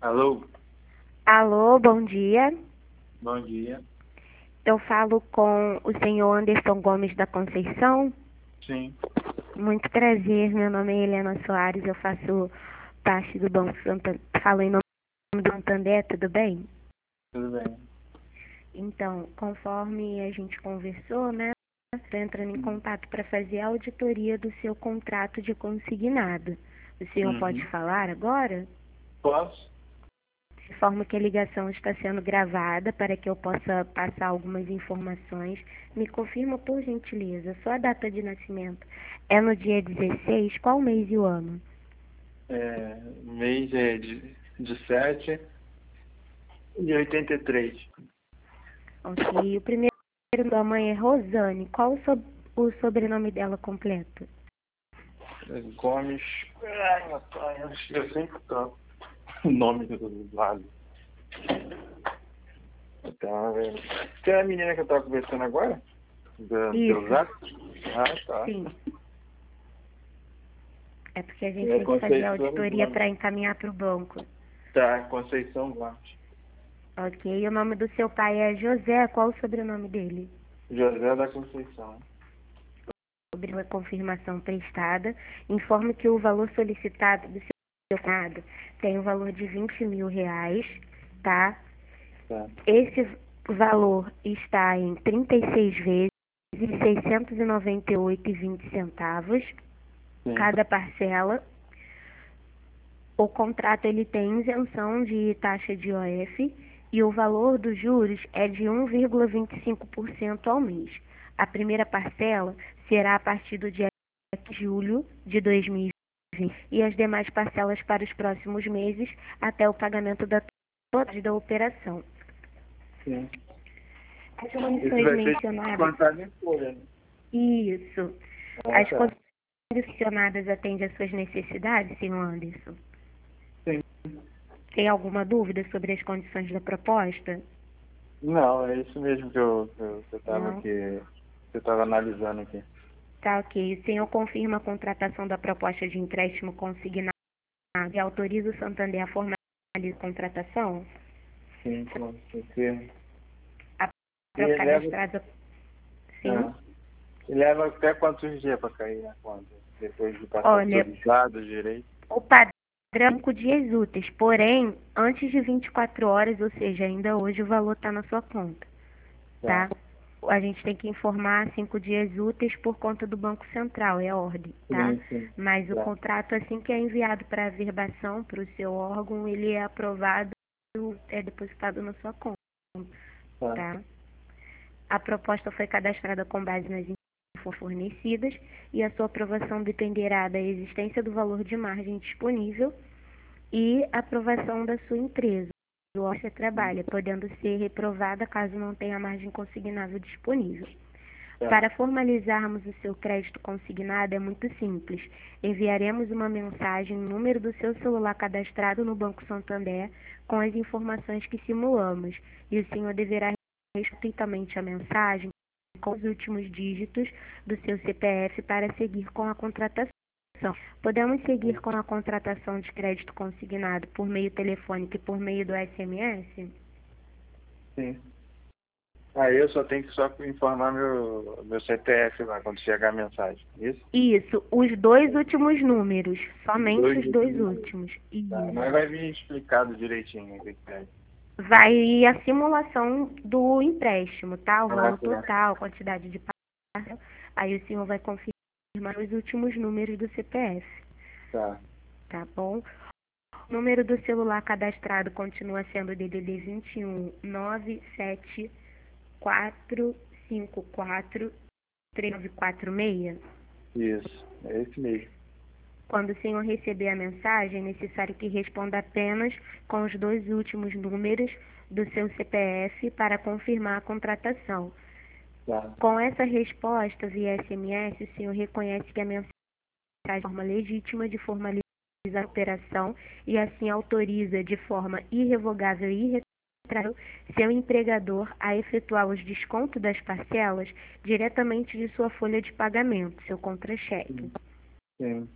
Alô, Alô, bom dia. bom dia. Eu falo com o senhor Anderson Gomes da Conceição. Sim, Muito prazer, meu nome é Helena Soares, eu faço parte do Banco Santander. Falo em nome do Santander, tudo bem? tudo bem. Então, conforme a gente conversou, né? Estou entrando em contato para fazer a auditoria do seu contrato de consignado. O senhor pode Uhum. falar agora? Posso? Informo que a ligação está sendo gravada para que eu possa passar algumas informações. Me confirma, por gentileza, sua data de nascimento é no dia 16, qual mês e o ano? Mês é de 7 de 83. Ok. O primeiro nome da mãe é Rosane. Qual o sobrenome dela completo? Gomes. Ai, meu pai, eu sempre troco o nome do lado. Tá, velho. Você é a menina que eu tava conversando agora? Do Isso, Zap? Ah, tá. sim. É porque a gente É tem que fazer a Conceição auditoria Gomes. para encaminhar para o banco. Tá, Conceição Gomes. Ok. O nome do seu pai é José. Qual o sobrenome dele? José da Conceição. Sobre a confirmação prestada, informe que o valor solicitado do seu contrato tem o valor de R$ 20.000, tá? Tá. Esse valor está em 36 vezes, R$ 698,20 Sim. cada parcela. O contrato ele tem isenção de taxa de IOF e o valor dos juros é de 1,25% ao mês. A primeira parcela será a partir do dia de julho de 2020 e as demais parcelas para os próximos meses até o pagamento da totalidade da operação. Sim. As Isso condições vai ser mencionadas, descontado em folha, né? isso. Ah, As tá. condições mencionadas atendem às suas necessidades, senhor Anderson? Sim. Tem alguma dúvida sobre as condições da proposta? Não, é isso mesmo que eu tava Não? aqui, que eu tava analisando aqui. Tá ok. O senhor confirma a contratação da proposta de empréstimo consignado e autoriza o Santander a formalizar a contratação? Sim, com certeza. A E própria leva, cadastrada, sim. ah, e leva até quantos dias para cair na conta? Depois de passar Olha, todos os dados direito? o padrão é 5 dias úteis, porém, antes de 24 horas, ou seja, ainda hoje o valor está na sua conta, Tá. tá? A gente tem que informar 5 dias úteis por conta do Banco Central, é ordem, tá? Sim, sim. Mas o Tá. contrato, assim que é enviado para averbação para o seu órgão, ele é aprovado, é depositado na sua conta, Tá. tá? A proposta foi cadastrada com base nas informações fornecidas e a sua aprovação dependerá da existência do valor de margem disponível e aprovação da sua empresa, do onde você trabalha, podendo ser reprovada caso não tenha margem consignável disponível. Tá. Para formalizarmos o seu crédito consignado é muito simples. Enviaremos uma mensagem no número do seu celular cadastrado no Banco Santander com as informações que simulamos e o senhor deverá estritamente a mensagem com os últimos dígitos do seu CPF para seguir com a contratação. Podemos seguir com a contratação de crédito consignado por meio telefônico e por meio do SMS? Sim. Aí eu só tenho que só informar meu CPF lá quando chegar a mensagem. Isso? Isso, os dois últimos números, somente Dois os dois últimos dias. últimos. Tá. Isso. Mas vai vir explicado direitinho o que que é. Vai a simulação do empréstimo, tá? O Ah, valor tá. total, quantidade de parcela. Aí o senhor vai confirmar os últimos números do CPF, Tá. tá bom? O número do celular cadastrado continua sendo o DDD 21 97454 3946. Isso. É esse mesmo. Quando o senhor receber a mensagem, é necessário que responda apenas com os dois últimos números do seu CPF para confirmar a contratação. Tá. Com essa resposta via SMS, o senhor reconhece que a mensagem é forma legítima de formalizar a operação e assim autoriza de forma irrevogável e irretratável seu empregador a efetuar os descontos das parcelas diretamente de sua folha de pagamento, seu contra-cheque. Sim. Sim.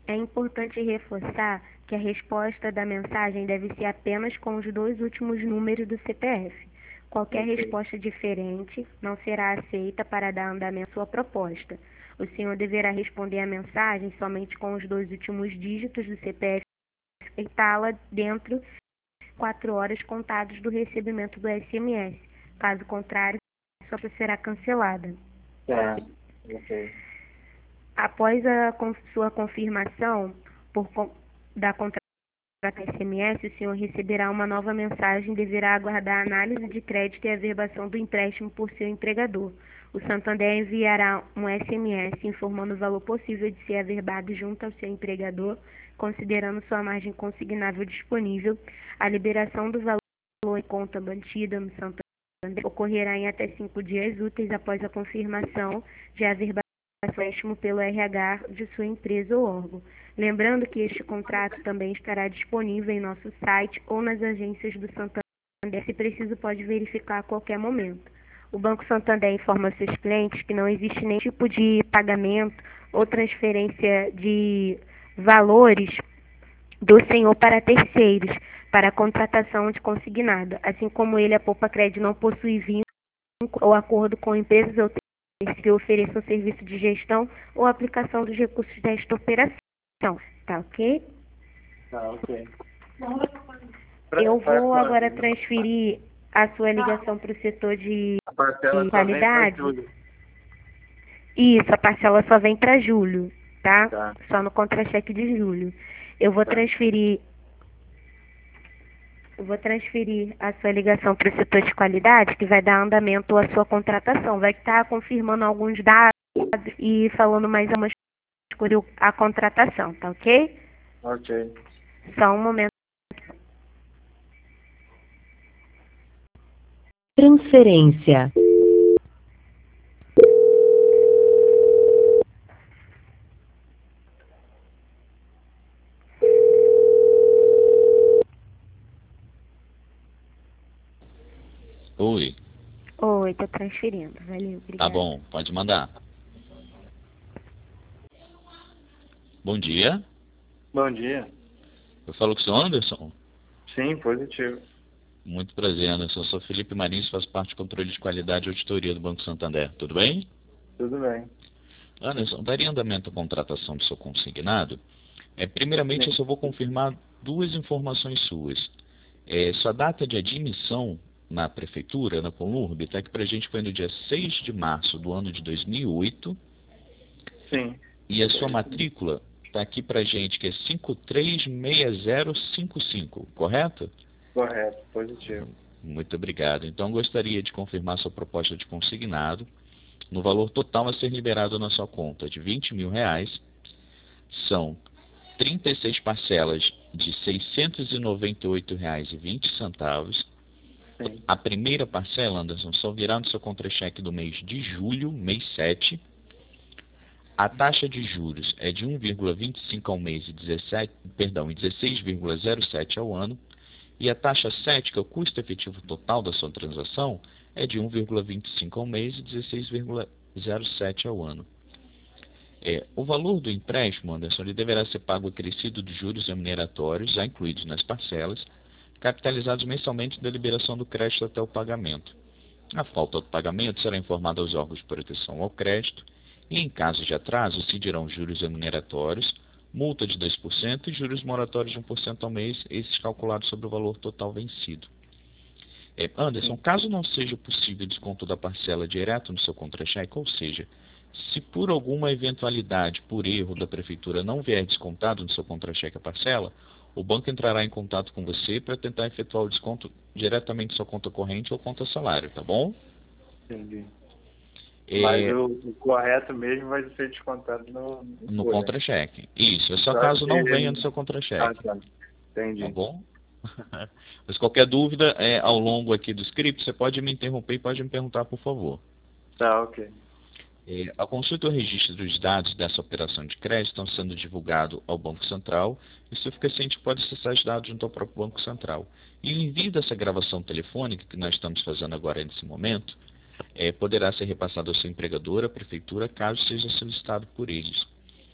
É importante reforçar que a resposta da mensagem deve ser apenas com os 2 últimos números do CPF. Qualquer Ok. resposta diferente não será aceita para dar andamento à sua proposta. O senhor deverá responder a mensagem somente com os 2 últimos dígitos do CPF e aceitá-la dentro de 4 horas contadas do recebimento do SMS. Caso contrário, sua proposta será cancelada. Tá. Ok. Após a sua confirmação da contratação SMS, o senhor receberá uma nova mensagem e deverá aguardar a análise de crédito e averbação do empréstimo por seu empregador. O Santander enviará um SMS informando o valor possível de ser averbado junto ao seu empregador, considerando sua margem consignável disponível. A liberação do valor em conta mantida no Santander ocorrerá em até 5 dias úteis após a confirmação de averbação empréstimo pelo RH de sua empresa ou órgão. Lembrando que este contrato também estará disponível em nosso site ou nas agências do Santander, se preciso pode verificar a qualquer momento. O Banco Santander informa seus clientes que não existe nenhum tipo de pagamento ou transferência de valores do senhor para terceiros, para a contratação de consignado, assim como ele, a Poupa Crédito, não possui vínculo ou acordo com empresas ou que ofereçam serviço de gestão ou aplicação dos recursos desta operação. Tá ok? Tá, ok. Eu Pra vou quando? agora transferir a sua ligação para o setor de A parcela só vem pra qualidade. julho. Isso, a parcela só vem para julho, tá? Tá, Só no contra-cheque de julho. Eu vou tá. transferir a sua ligação para o setor de qualidade, que vai dar andamento à sua contratação. Vai estar confirmando alguns dados e falando mais umas coisas a contratação, tá ok? Ok. Só um momento. Transferência. Oi, Oi, tô transferindo. Valeu, tá obrigada. bom, pode mandar. Bom dia, Bom dia. eu falo com o senhor Anderson. Sim, positivo. Muito prazer, Anderson. Eu sou Felipe Marins, faço parte do controle de qualidade e auditoria do Banco Santander. Tudo bem? Tudo bem. Anderson, daria andamento à contratação do seu consignado? Primeiramente, eu Sim. só vou confirmar duas informações suas. Sua data de admissão na prefeitura, na Conurb, está aqui para a gente foi no dia 6 de março do ano de 2008 Sim. e a sua matrícula está aqui para a gente que é 536055, correto? Correto, positivo. Muito obrigado. Então, gostaria de confirmar sua proposta de consignado no valor total a ser liberado na sua conta de R$ 20.000. São 36 parcelas de R$ 698,20. Sim. A primeira parcela, Anderson, só virá no seu contra-cheque do mês de julho, mês 7. A taxa de juros é de 1,25 ao mês e 16,07 ao ano. E a taxa 7, que é o custo efetivo total da sua transação, é de 1,25 ao mês e 16,07 ao ano. O valor do empréstimo, Anderson, ele deverá ser pago acrescido de juros remuneratórios, já incluídos nas parcelas, capitalizados mensalmente da liberação do crédito até o pagamento. A falta do pagamento será informada aos órgãos de proteção ao crédito e, em caso de atraso, incidirão juros remuneratórios, multa de 2% e juros moratórios de 1% ao mês, esses calculados sobre o valor total vencido. Anderson, caso não seja possível desconto da parcela direto no seu contra-cheque, ou seja, se por alguma eventualidade, por erro da prefeitura, não vier descontado no seu contra-cheque a parcela, o banco entrará em contato com você para tentar efetuar o desconto diretamente em sua conta corrente ou conta salário, tá bom? Entendi. Mas É, o correto mesmo vai ser descontado no folha. contra-cheque. Isso, é só Só caso que não venha ele... no seu Ah, contra-cheque, tá. tá Entendi. bom? Mas qualquer dúvida ao longo aqui do script, você pode me interromper e pode me perguntar, por favor. Tá, ok. A consulta e o registro dos dados dessa operação de crédito estão sendo divulgados ao Banco Central e o suficiente pode acessar os dados junto ao próprio Banco Central. E o envio dessa gravação telefônica que nós estamos fazendo agora nesse momento poderá ser repassado ao seu empregador, à prefeitura, caso seja solicitado por eles.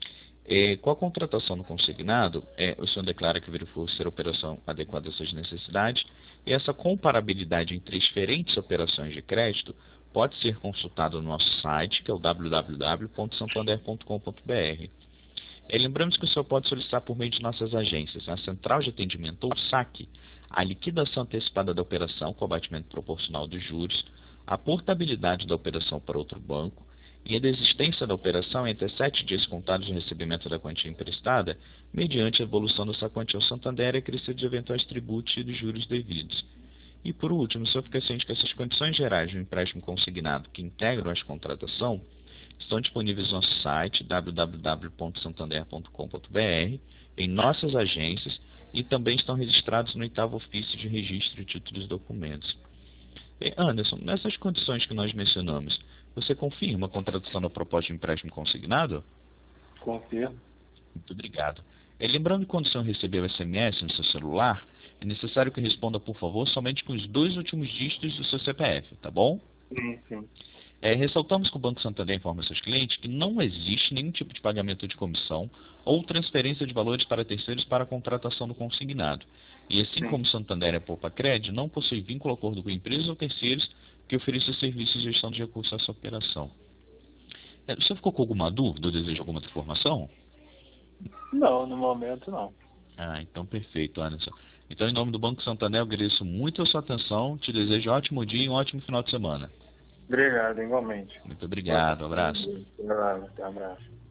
Com a contratação no consignado, o senhor declara que verificou ser a operação adequada às suas necessidades, e essa comparabilidade entre diferentes operações de crédito pode ser consultada no nosso site, que é o www.santander.com.br. Lembramos que o senhor pode solicitar por meio de nossas agências, a central de atendimento ou saque, a liquidação antecipada da operação com abatimento proporcional dos juros, a portabilidade da operação para outro banco e a desistência da operação em até 7 dias contados do recebimento da quantia emprestada, mediante a evolução dessa quantia ao Santander e acrescido de eventuais tributos e dos juros devidos. E por último, o senhor fica ciente que essas condições gerais do empréstimo consignado que integram esta contratação estão disponíveis no nosso site www.santander.com.br, em nossas agências e também estão registrados no 8º ofício de registro de títulos e documentos. Anderson, nessas condições que nós mencionamos, você confirma a contratação da proposta de empréstimo consignado? Confirmo. Muito obrigado. Lembrando que quando o senhor receber o SMS no seu celular, é necessário que responda, por favor, somente com os 2 últimos dígitos do seu CPF, tá bom? Sim. Ressaltamos que o Banco Santander informa seus clientes que não existe nenhum tipo de pagamento de comissão ou transferência de valores para terceiros para a contratação do consignado. E assim como o Santander é poupa-crédito, não possui vínculo ou acordo com empresas ou terceiros que ofereçam serviços de gestão de recursos a essa operação. O senhor ficou com alguma dúvida ou deseja alguma outra informação? Não, no momento não. Então perfeito, Anderson. Então, em nome do Banco Santander, eu agradeço muito a sua atenção, te desejo um ótimo dia e um ótimo final de semana. Obrigado, igualmente. Muito obrigado, abraço. Obrigado, abraço.